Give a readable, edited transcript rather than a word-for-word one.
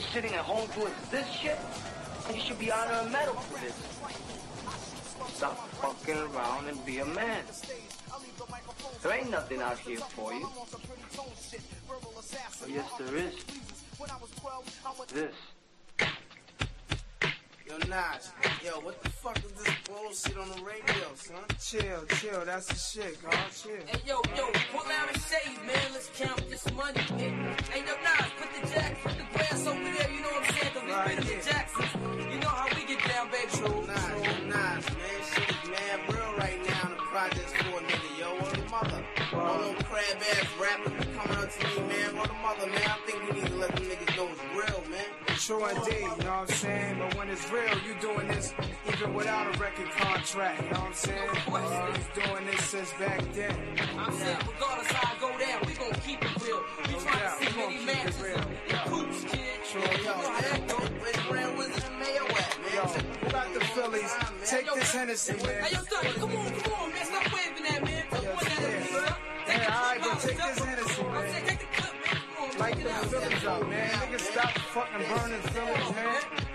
just sitting at home doing this shit? And you should be honoring a medal for this. Stop fucking around and be a man. There ain't nothing out here for you. Oh, yes, there is. This. Yo, Nas, yo, what the fuck is this bullshit on the radio, son? Chill, that's the shit, God, chill. Hey, yo, pull out and shave, man, let's count this money, man. Hey, yo, Nas, put the grass over there, you know what I'm saying? Cause we been to the Jacksons. You know how we get down, baby. True, Nas, man, shit is mad real right now in the projects for a nigga, yo, what the mother? All them crab-ass rappers coming up to me, man, what the mother, man, I think we need to let them niggas know it's real, man. True indeed, you know what I'm saying? But when it's real, you doing this even without a record contract, you know what I'm saying? You doing this since back then. I'm saying, regardless how I go down, we gon' keep it real. We trying to see many matches and coops, kid. True, yo, you know how that go? Where's Grand Wizard and Mayo at, man? Yo, who got the Phillies? Take this Hennessy, man. Hey, yo, Thuggy, come on, man, stop waving that, man. Hey, alright, but take this Hennessy, man. Take the clip, man. Come on, Light the Phillies up, man. Niggas stop fucking burning Phillies, man.